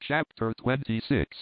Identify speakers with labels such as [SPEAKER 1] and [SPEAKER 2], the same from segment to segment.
[SPEAKER 1] Chapter 26.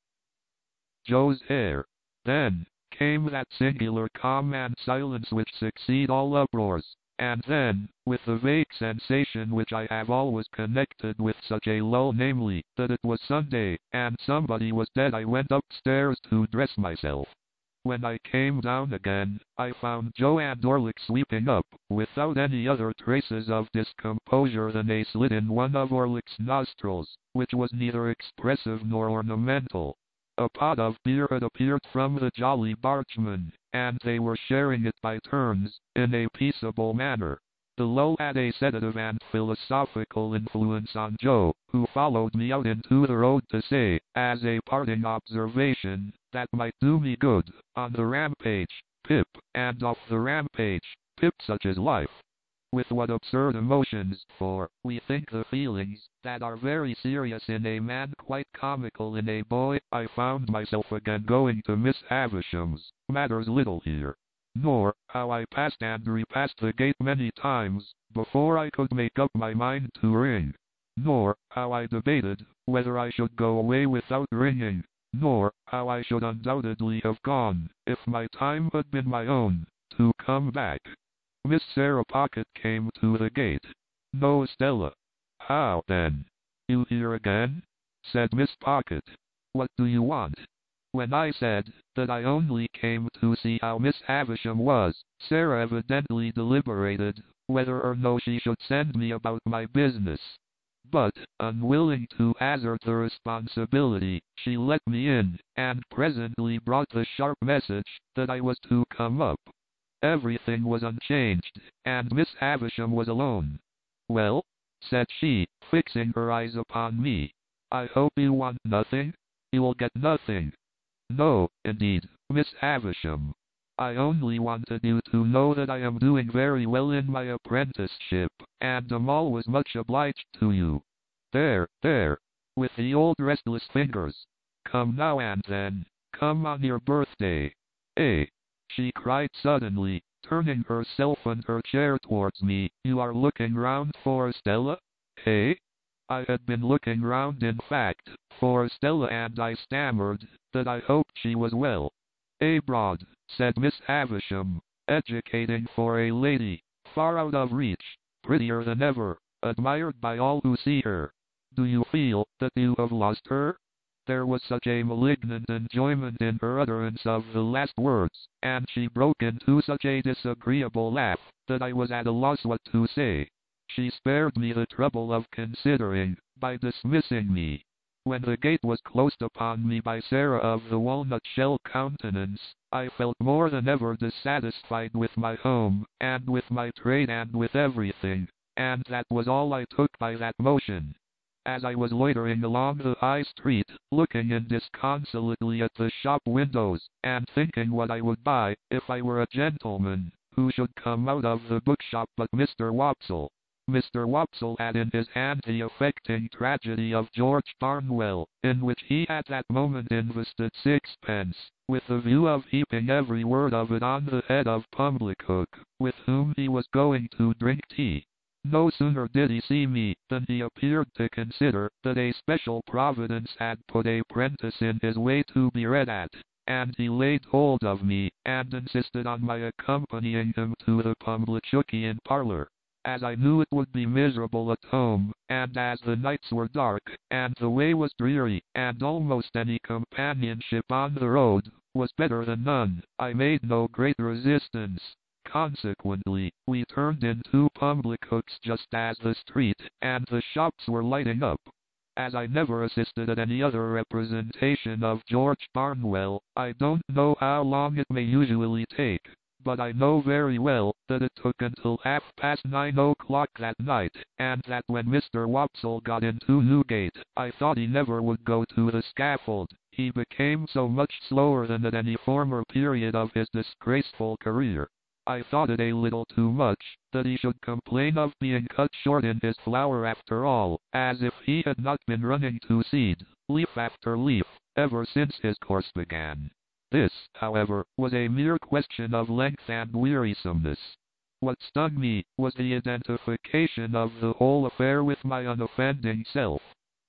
[SPEAKER 1] Joe's hair. Then came that singular calm and silence which succeed all uproars, and then, with the vague sensation which I have always connected with such a lull, namely, that it was Sunday, and somebody was dead, I went upstairs to dress myself. When I came down again, I found Joe and Orlick sweeping up, without any other traces of discomposure than a slit in one of Orlick's nostrils, which was neither expressive nor ornamental. A pot of beer had appeared from the Jolly Bargemen, and they were sharing it by turns, in a peaceable manner. The lull had a sedative and philosophical influence on Joe, who followed me out into the road to say, as a parting observation, that might do me good, on the rampage, Pip, and off the rampage, Pip, such is life. With what absurd emotions, for, we think the feelings, that are very serious in a man quite comical in a boy, I found myself again going to Miss Havisham's, matters little here. Nor, how I passed and repassed the gate many times, before I could make up my mind to ring. Nor, how I debated, whether I should go away without ringing. Nor, how I should undoubtedly have gone, if my time had been my own, to come back. Miss Sarah Pocket came to the gate. No, Stella. How, then? You here again? Said Miss Pocket. What do you want? When I said that I only came to see how Miss Havisham was, Sarah evidently deliberated whether or no she should send me about my business. But, unwilling to hazard the responsibility, she let me in, and presently brought the sharp message that I was to come up. Everything was unchanged, and Miss Havisham was alone. Well, said she, fixing her eyes upon me, I hope you want nothing? You will get nothing. No, indeed, Miss Havisham. I only wanted you to know that I am doing very well in my apprenticeship, and am always much obliged to you. There, with the old restless fingers. Come now and then, come on your birthday. Eh? She cried suddenly, turning herself and her chair towards me. You are looking round for Stella? Eh? I had been looking round, in fact, for Stella, and I stammered that I hoped she was well. Abroad, said Miss Havisham, educating for a lady, far out of reach, prettier than ever, admired by all who see her. Do you feel that you have lost her? There was such a malignant enjoyment in her utterance of the last words, and she broke into such a disagreeable laugh, that I was at a loss what to say. She spared me the trouble of considering, by dismissing me. When the gate was closed upon me by Sarah of the walnut-shell countenance, I felt more than ever dissatisfied with my home, and with my trade, and with everything, and that was all I took by that motion. As I was loitering along the high street, looking in disconsolately at the shop windows, and thinking what I would buy, if I were a gentleman, who should come out of the bookshop but Mr. Wopsle. Mr. Wopsle had in his hand the affecting tragedy of George Barnwell, in which he at that moment invested sixpence, with the view of heaping every word of it on the head of Pumblechook, with whom he was going to drink tea. No sooner did he see me, than he appeared to consider that a special providence had put a prentice in his way to be read at, and he laid hold of me, and insisted on my accompanying him to the Pumblechookian parlor. As I knew it would be miserable at home, and as the nights were dark, and the way was dreary, and almost any companionship on the road was better than none, I made no great resistance. Consequently, we turned into Pumblechook's just as the street and the shops were lighting up. As I never assisted at any other representation of George Barnwell, I don't know how long it may usually take, but I know very well that it took until 9:30 that night, and that when Mr. Wopsle got into Newgate, I thought he never would go to the scaffold. He became so much slower than at any former period of his disgraceful career. I thought it a little too much, that he should complain of being cut short in his flower after all, as if he had not been running to seed, leaf after leaf, ever since his course began. This, however, was a mere question of length and wearisomeness. What stung me was the identification of the whole affair with my unoffending self.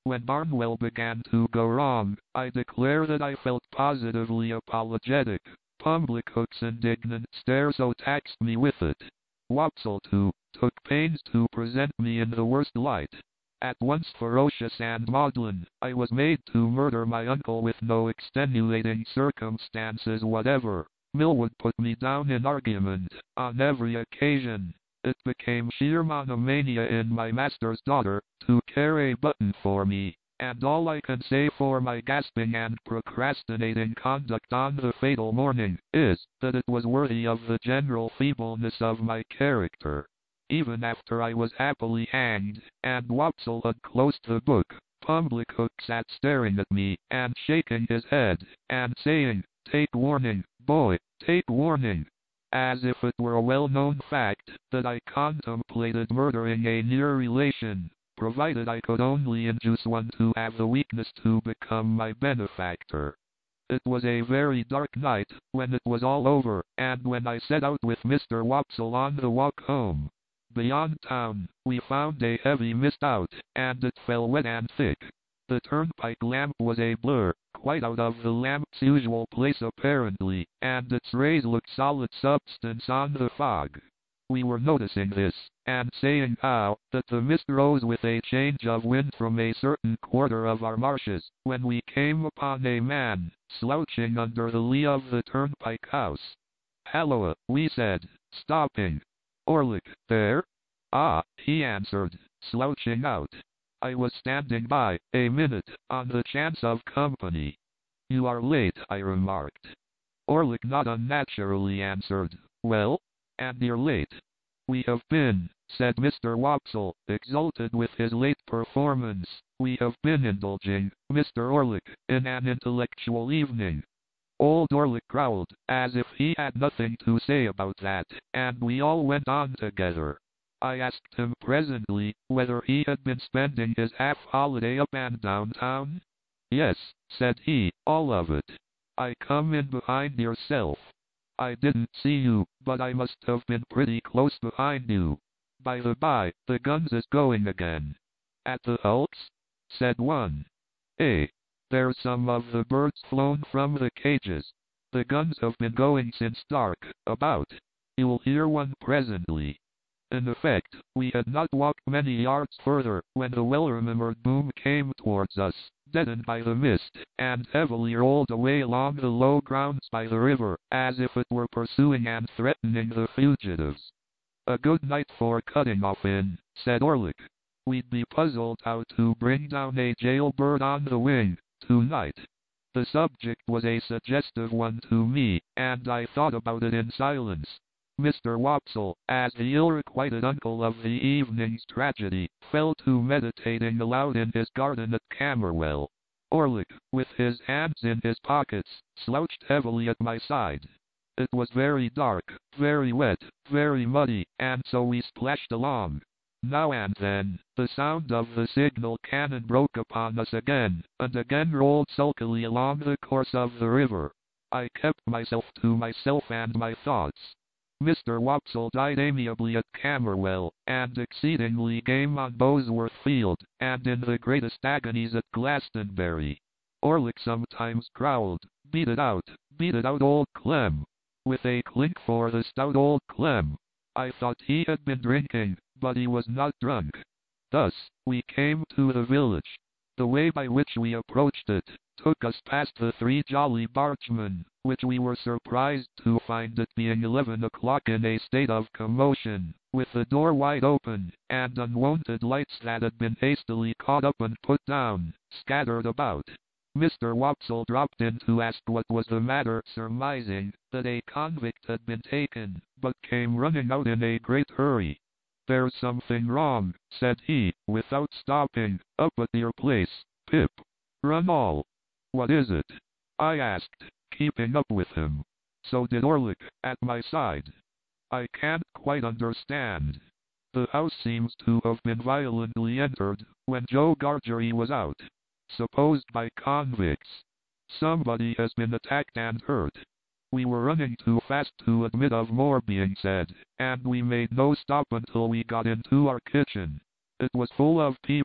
[SPEAKER 1] When Barnwell began to go wrong, I declare that I felt positively apologetic. Pumblecook's indignant stare so taxed me with it. Wopsle, too, took pains to present me in the worst light. At once ferocious and maudlin, I was made to murder my uncle with no extenuating circumstances whatever. Millwood put me down in argument, on every occasion. It became sheer monomania in my master's daughter, to care a button for me, and all I can say for my gasping and procrastinating conduct on the fatal morning, is, that it was worthy of the general feebleness of my character. Even after I was happily hanged, and Wopsle had closed the book, Pumblecook sat staring at me, and shaking his head, and saying, "Take warning, boy, take warning," as if it were a well-known fact that I contemplated murdering a near relation, provided I could only induce one to have the weakness to become my benefactor. It was a very dark night when it was all over, and when I set out with Mr. Wopsle on the walk home. Beyond town, we found a heavy mist out, and it fell wet and thick. The turnpike lamp was a blur, quite out of the lamp's usual place apparently, and its rays looked solid substance on the fog. We were noticing this, and saying how that the mist rose with a change of wind from a certain quarter of our marshes, when we came upon a man, slouching under the lee of the turnpike house. "Halloa," we said, stopping. "Orlick, there?" "Ah," he answered, slouching out. "I was standing by, a minute, on the chance of company." "You are late," I remarked. Orlick not unnaturally answered, "Well, and you're late." "We have been," said Mr. Wopsle, exulted with his late performance, "we have been indulging, Mr. Orlick, in an intellectual evening." Old Orlick growled, as if he had nothing to say about that, and we all went on together. I asked him presently whether he had been spending his half-holiday up and down town. "Yes," said he, "all of it. I come in behind yourself. I didn't see you, but I must have been pretty close behind you. By the by, the guns is going again." "At the Hulks?" said one. "Eh, there's some of the birds flown from the cages. The guns have been going since dark, about. You'll hear one presently." In effect, we had not walked many yards further, when the well-remembered boom came towards us, deadened by the mist, and heavily rolled away along the low grounds by the river, as if it were pursuing and threatening the fugitives. "A good night for cutting off in," said Orlick. "We'd be puzzled how to bring down a jailbird on the wing, tonight." The subject was a suggestive one to me, and I thought about it in silence. Mr. Wopsle, as the ill-requited uncle of the evening's tragedy, fell to meditating aloud in his garden at Camberwell. Orlick, with his hands in his pockets, slouched heavily at my side. It was very dark, very wet, very muddy, and so we splashed along. Now and then, the sound of the signal cannon broke upon us again, and again rolled sulkily along the course of the river. I kept myself to myself and my thoughts. Mr. Wopsle died amiably at Camberwell, and exceedingly game on Bosworth Field, and in the greatest agonies at Glastonbury. Orlick sometimes growled, beat it out, old Clem," with a clink for the stout old Clem. I thought he had been drinking, but he was not drunk. Thus, we came to the village. The way by which we approached it took us past the Three Jolly Bargemen, which we were surprised to find it being 11 o'clock in a state of commotion, with the door wide open, and unwonted lights that had been hastily caught up and put down, scattered about. Mr. Wopsle dropped in to ask what was the matter, surmising that a convict had been taken, but came running out in a great hurry. "There's something wrong," said he, without stopping, "up at your place, Pip. Run all." "What is it?" I asked, keeping up with him. So did Orlick, at my side. "I can't quite understand. The house seems to have been violently entered, when Joe Gargery was out. Supposed by convicts. Somebody has been attacked and hurt. We were running too fast to admit of more being said, and we made no stop until we got into our kitchen. It was full of people,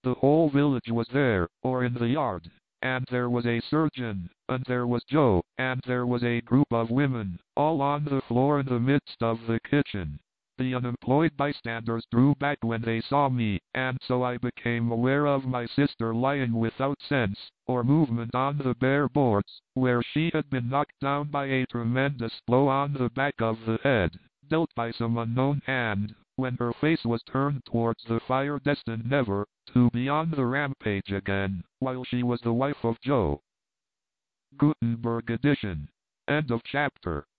[SPEAKER 1] The whole village was there, or in the yard, and there was a surgeon, and there was Joe, and there was a group of women, all on the floor in the midst of the kitchen. The unemployed bystanders drew back when they saw me, and so I became aware of my sister lying without sense or movement on the bare boards, where she had been knocked down by a tremendous blow on the back of the head, dealt by some unknown hand, when her face was turned towards the fire, destined never to be on the rampage again, while she was the wife of Joe. Gutenberg edition. End of chapter.